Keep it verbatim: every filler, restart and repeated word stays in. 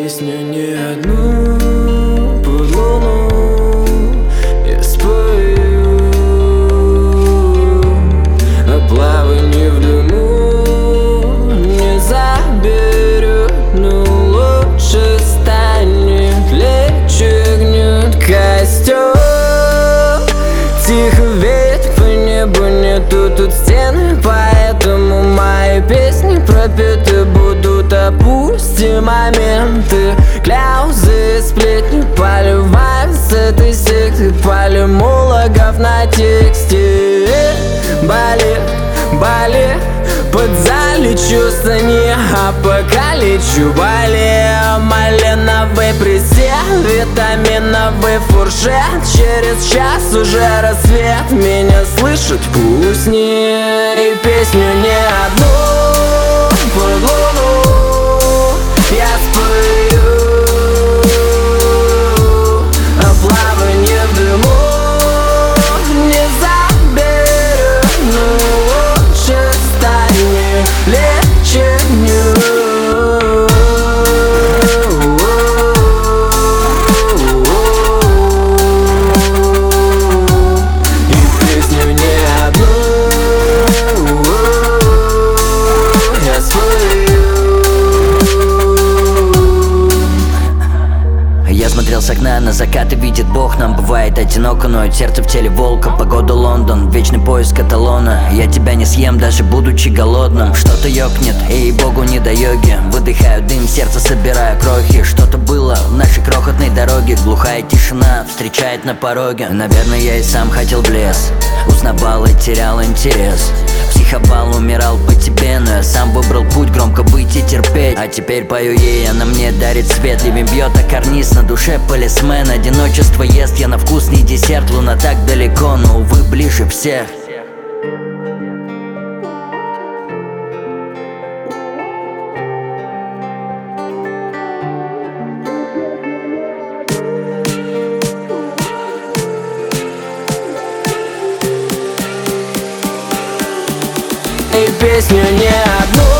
песню не одну под луну я спою о плавании в дыму не заберет, но лучше станет, легче гнет костер. Тихо веет по небу, нету тут стены, поэтому мои песни пропеты будут. Опустим моменты, кляузы, сплетни, поливаем с этой секты полимологов на тексте. Болит, болит, подзалечу, не апокаличу. Болею, малиновый присед, витаминовый фуршет. Через час уже рассвет, меня слышат, пусть не. И песню не одну под луну я спою о плавании в дыму не заберет, но лучше станет, легче гнет. И песню не одну я спою. Я смотрел с окна на закат и видит Бог. Нам бывает одиноко, но сердце в теле волка. Погода Лондон, вечный поиск эталона. Я тебя не съем, даже будучи голодным. Что-то ёкнет, эй, богу не до йоги. Выдыхаю дым, сердце собираю крохи. Что-то было в нашей крохотной дороге. Глухая тишина встречает на пороге. Наверное, я и сам хотел в лес. Узнавал и терял интерес. Психовал, умирал по тебе, но я сам выбрал путь, громко быть и терпеть. А теперь пою ей, она мне дарит свет. Ливень бьет, а карниз на душе полисмен. Одиночество ест, я на вкусный десерт. Луна так далеко, но, увы, ближе всех. И песню не одну